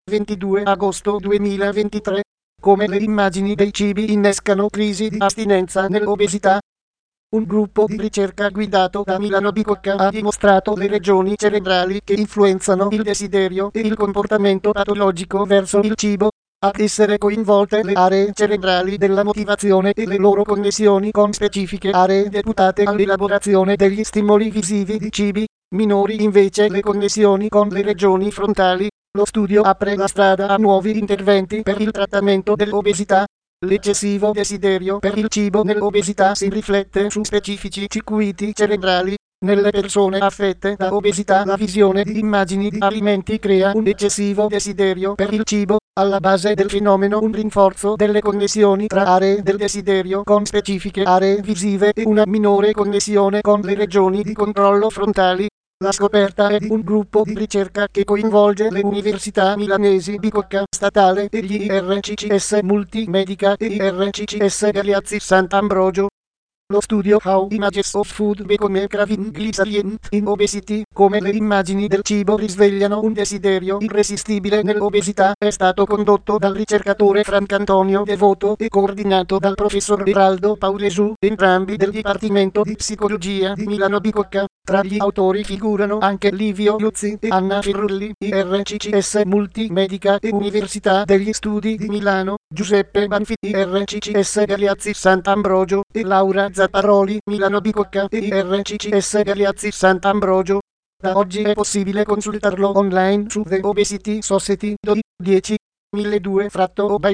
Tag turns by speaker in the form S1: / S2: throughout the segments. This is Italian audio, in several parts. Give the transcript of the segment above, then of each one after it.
S1: 22 agosto 2023. Come le immagini dei cibi innescano crisi di astinenza nell'obesità. Un gruppo di ricerca guidato da Milano Bicocca ha dimostrato le regioni cerebrali che influenzano il desiderio e il comportamento patologico verso il cibo. Ad essere coinvolte le aree cerebrali della motivazione e le loro connessioni con specifiche aree deputate all'elaborazione degli stimoli visivi di cibi, minori invece le connessioni con le regioni frontali. Lo studio apre la strada a nuovi interventi per il trattamento dell'obesità. L'eccessivo desiderio per il cibo nell'obesità si riflette su specifici circuiti cerebrali. Nelle persone affette da obesità la visione di immagini di alimenti crea un eccessivo desiderio per il cibo. Alla base del fenomeno un rinforzo delle connessioni tra aree del desiderio con specifiche aree visive e una minore connessione con le regioni di controllo frontali. La scoperta è di un gruppo di ricerca che coinvolge le università milanesi Bicocca Statale e gli IRCCS Multimedica e IRCCS Galeazzi Sant'Ambrogio. Lo studio How Images of Food Become Craving Glycerient in Obesity, come le immagini del cibo risvegliano un desiderio irresistibile nell'obesità, è stato condotto dal ricercatore Francantonio Devoto e coordinato dal professor Eraldo Paulesu, entrambi del Dipartimento di Psicologia di Milano Bicocca. Tra gli autori figurano anche Livio Luzzi e Anna Ferrulli, IRCCS Multimedica e Università degli Studi di Milano, Giuseppe Banfi, IRCCS Galeazzi Sant'Ambrogio, e Laura Zapparoli, Milano Bicocca e IRCCS Galeazzi Sant'Ambrogio. Da oggi è possibile consultarlo online su The Obesity Society 10 1200/OBY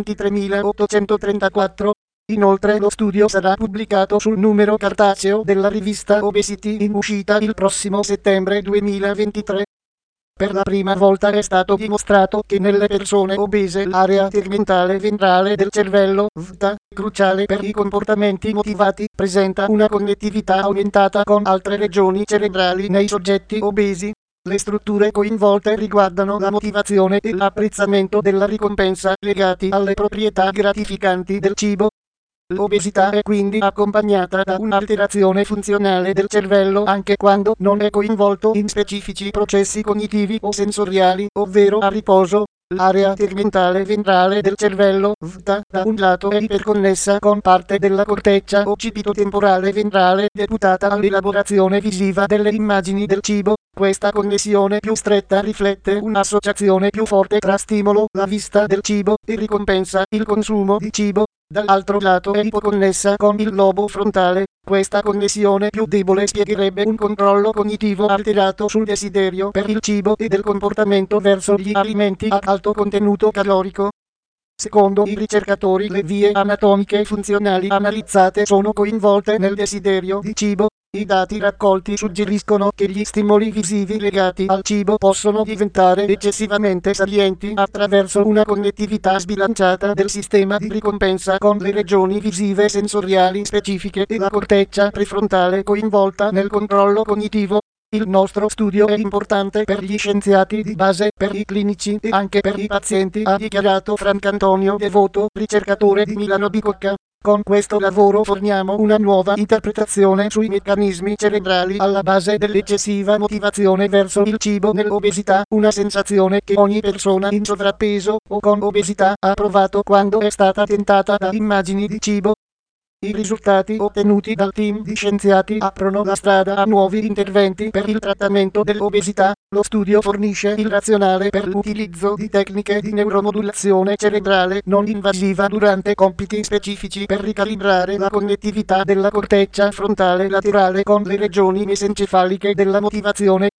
S1: 23834. Inoltre lo studio sarà pubblicato sul numero cartaceo della rivista Obesity in uscita il prossimo settembre 2023. Per la prima volta è stato dimostrato che nelle persone obese l'area tegmentale ventrale del cervello, VTA, cruciale per i comportamenti motivati, presenta una connettività aumentata con altre regioni cerebrali nei soggetti obesi. Le strutture coinvolte riguardano la motivazione e l'apprezzamento della ricompensa legati alle proprietà gratificanti del cibo. L'obesità è quindi accompagnata da un'alterazione funzionale del cervello anche quando non è coinvolto in specifici processi cognitivi o sensoriali, ovvero a riposo. L'area tegmentale ventrale del cervello, VTA, da un lato è iperconnessa con parte della corteccia occipito-temporale ventrale deputata all'elaborazione visiva delle immagini del cibo. Questa connessione più stretta riflette un'associazione più forte tra stimolo, la vista del cibo, e ricompensa, il consumo di cibo. Dall'altro lato è ipoconnessa con il lobo frontale. Questa connessione più debole spiegherebbe un controllo cognitivo alterato sul desiderio per il cibo e del comportamento verso gli alimenti ad alto contenuto calorico. Secondo i ricercatori, le vie anatomiche e funzionali analizzate sono coinvolte nel desiderio di cibo. I dati raccolti suggeriscono che gli stimoli visivi legati al cibo possono diventare eccessivamente salienti attraverso una connettività sbilanciata del sistema di ricompensa con le regioni visive sensoriali specifiche e la corteccia prefrontale coinvolta nel controllo cognitivo. Il nostro studio è importante per gli scienziati di base, per i clinici e anche per i pazienti, ha dichiarato Francantonio Devoto, ricercatore di Milano Bicocca. Con questo lavoro forniamo una nuova interpretazione sui meccanismi cerebrali alla base dell'eccessiva motivazione verso il cibo nell'obesità, una sensazione che ogni persona in sovrappeso o con obesità ha provato quando è stata tentata da immagini di cibo. I risultati ottenuti dal team di scienziati aprono la strada a nuovi interventi per il trattamento dell'obesità. Lo studio fornisce il razionale per l'utilizzo di tecniche di neuromodulazione cerebrale non invasiva durante compiti specifici per ricalibrare la connettività della corteccia frontale laterale con le regioni mesencefaliche della motivazione.